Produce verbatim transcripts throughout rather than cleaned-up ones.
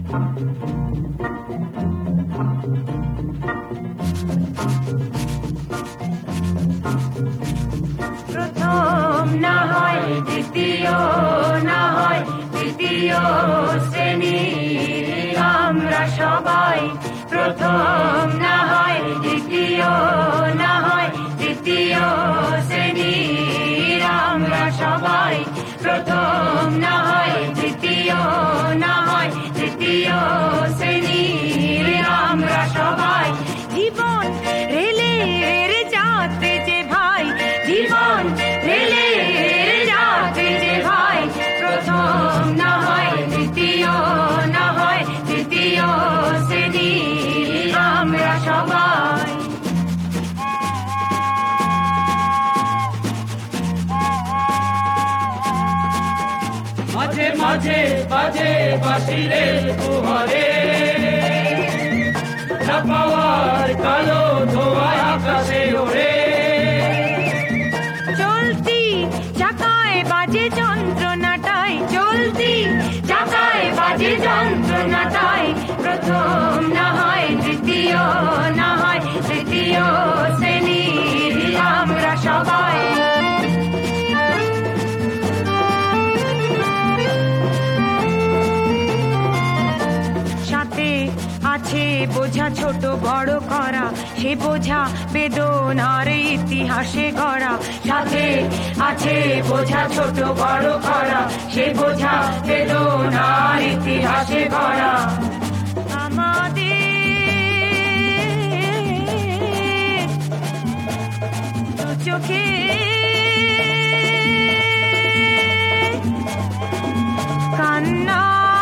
প্রথম না হয় দ্বিতীয়, না হয় তৃতীয় শ্রেণীর আমরা সবাই। প্রথম না হয় দ্বিতীয়, না হয় তৃতীয় শ্রেণীর আমরা সবাই। প্রথম না হয় দ্বিতীয়, না হয় তৃতীয় শ্রেণীর আমরা সবাই। জীবন রেলের যাত্রী যে ভাই, জীবন রেলের যাত্রী যে ভাই। প্রথম না হয় দ্বিতীয়, না হয় তৃতীয় শ্রেণীর আমরা সবাই। মাঝে মাঝে বাজে বাঁশিরের দুয়ারে, না পাওয়ার কালো ধোঁয়ায় আকাশে ওড়ে। চলতি চাকায় বাজে যন্ত্রণাটাই, চলতি চাকায় বাজে যন্ত্রণাটাই। প্রথম না হয় তৃতীয়, না হয় তৃতীয় শ্রেণীর আমরা সবাই। সাথে আছে বোঝা ছোট বড় করা, সে বোঝা বেদনার ইতিহাসে গড়া। সাথে আছে বোঝা ছোট বড় করা, সে বোঝা বেদনার ইতিহাসে গড়া। আমাদের দু চোখে কান্না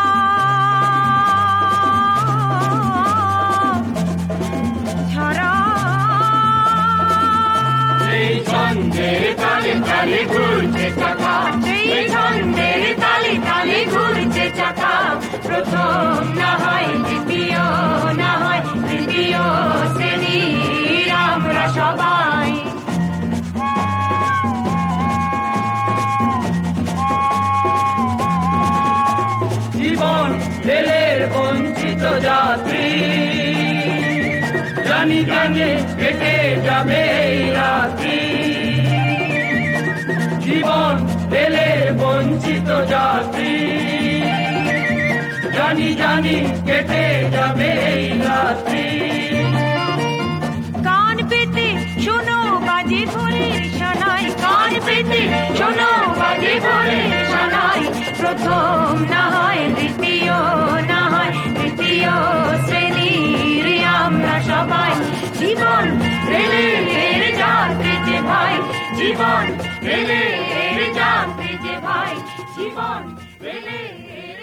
ছন্দের তালে তালে ঘুরছে চাকা, সেই ছন্দের তালে তালে ঘুরছে চাকা। প্রথম না হয় দ্বিতীয়, না হয় তৃতীয় শ্রেণীর আমরা সবাই। জীবন রেলের বঞ্চিত যাত্রী, জানি জানি কেটে যাবে এই রাত্রি। জীবন রেলের বঞ্চিত যাত্রী, জানি জানি কেটে যাবে এই রাত্রি। কান পেতে শোনো বাজে ভোরের সানাই, কান পেতে শোনো বাজে ভোরের সানাই। প্রথম না হয় দ্বিতীয়, না হয় তৃতীয় শ্রেণীর আমরা সবাই। জীবন রেলের যাত্রী যে ভাই, জীবন রেলের যাত্রী যে ভাই। জীবন রেলের